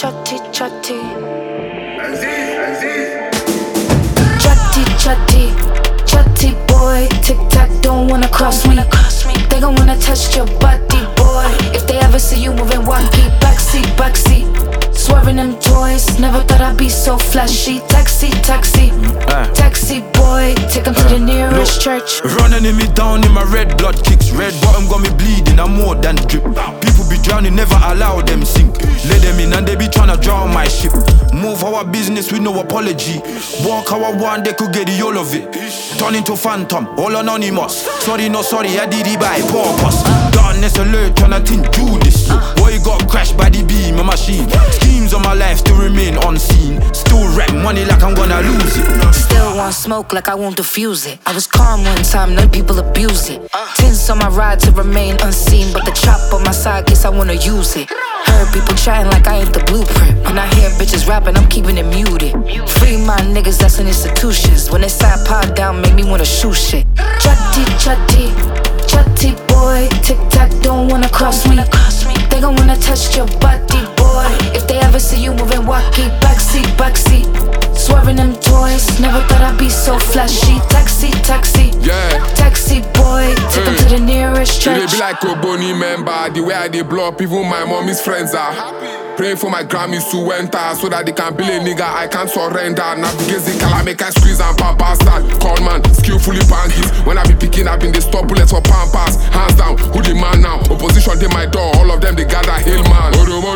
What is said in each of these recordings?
chatty, chatty. Chatty, chatty, chatty boy. Tic-tac don't wanna cross me. They gon' wanna touch your body, boy. If they ever see you moving wacky, backseat, backseat. Swerving them toys, never thought I'd be so flashy. Taxi, taxi, taxi boy, take him to the nearest church. Running me down in my red blood kicks. Red bottom got me bleeding, I'm more than drip. People be drowning, never allow them sink. Let them in and they be tryna drown my ship. Move our business with no apology. Walk how I want, they could get the all of it. Turn into phantom, all anonymous. Sorry, no sorry, I did it by purpose. Darkness alert, tryna think do this. Boy got crashed by the beam, a machine. Schemes on my life still remain unseen. Still rap money like I'm gonna lose it. Still want smoke like I won't diffuse it. I was calm one time, none people abuse it. Tints on my ride to remain unseen, but the chop on my side, guess I wanna use it. Heard people chatting like I ain't the blueprint. When I hear bitches rapping, I'm keeping it muted. Free my niggas that's in institutions. When they side pod down, make me wanna shoot shit. Chatty, chatty, chatty boy. Tic-tac don't wanna cross me. They gon' wanna touch your body, boy. If they ever see you moving wacky, backseat, backseat. Swerving them toys, never thought I'd be so flashy. Taxi, taxi, yeah. Taxi boy, take him to the nearest church. They be like a Bonnie member, the way I dey blow up, even my mommy's friends are praying for my Grammys to enter, so that they can be a nigga, I can't surrender. Navigate the color, make I squeeze and pamper stand. Call man, skillfully banging. When I be picking up in the stop bullets for pampas. Hands down, who the man now? Opposition dey my door, all of them they gather hail man.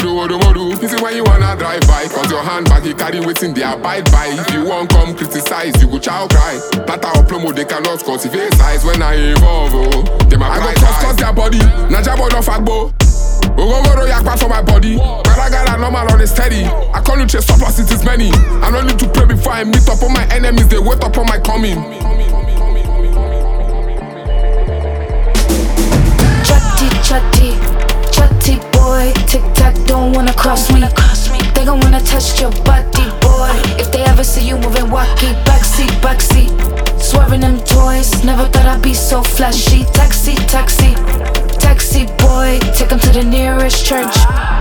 Modu. This is when you wanna drive by, cause your handbag you carry waiting they abide by. If you won't come criticize, you go chow cry. That our promo they cannot cultivate size. When I evolve, they my I go cross their body, Najabo no fagbo. Ogogoro yakpa for my body. Garagara normal on the steady. I call you chase surplus, it is many. I don't need to pray before I meet up on my enemies. They wait up on my coming. Chatty, chatty, chatty boy. Tic-tac don't wanna cross me. They gon' wanna touch your body, boy. If they ever see you moving wacky, backseat, backseat. Swerving them toys, never thought I'd be so flashy. Taxi, taxi, taxi boy, take him to the nearest church.